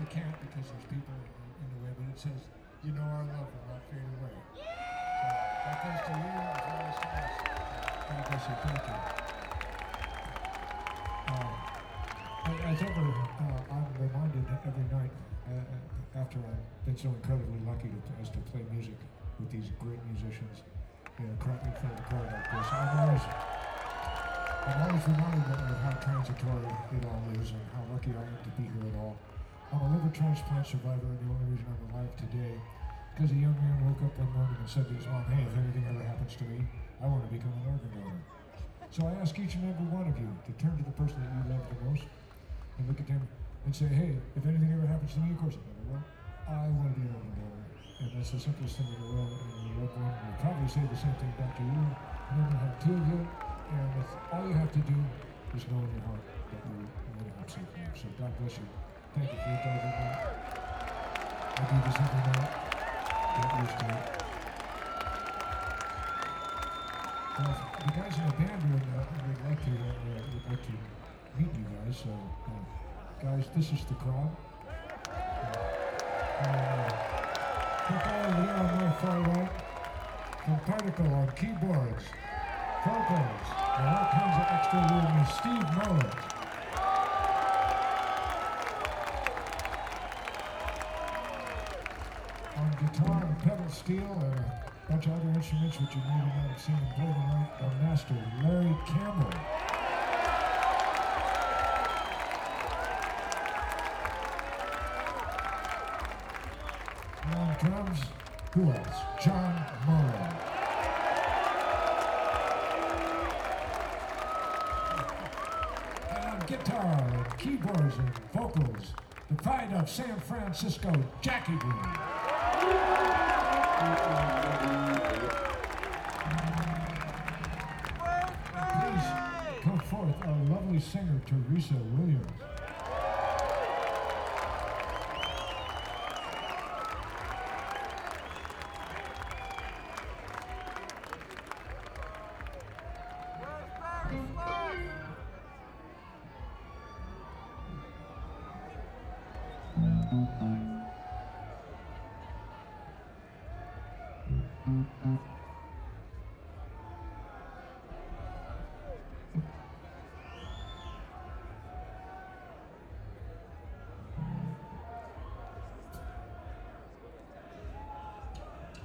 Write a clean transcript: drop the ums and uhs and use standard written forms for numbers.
can't because there's people in the way, but it says, you know our love will not fade away. So that goes to you as well as to us. God bless you. Thank you. As ever, I'm reminded every night after I've been so incredibly lucky to play music with these great musicians in front of the crowd like this. I'm always reminded of how transitory it all is and how lucky I am to be here at all. I'm a liver transplant survivor, and the only reason I'm alive today is because a young man woke up one morning and said to his mom, hey, if anything ever happens to me, I want to become an organ donor. So I ask each and every one of you to turn to the person that you love the most and look at them and say, hey, if anything ever happens to me, of course it never will, I want to be an organ donor. And that's the simplest thing in the world, and your loved one will probably say the same thing back to you. And then you'll have two of you, and all you have to do is know in your heart that you're going to have something. So God bless you. Thank you for your time tonight. I do this every night. Get used to it. Well, the guys in the band would like to meet you guys. So, guys, this is the crowd. Look over there on my far right. From Particle on keyboards, vocals, and all kinds of extra room is Steve Mullins. On guitar and pedal steel and a bunch of other instruments which you may not have seen him play tonight, our master, Larry Campbell. And on drums, who else? John Morrow. And on guitar and keyboards and vocals, the pride of San Francisco, Jackie Boone. Please come forth our lovely singer, Teresa Williams.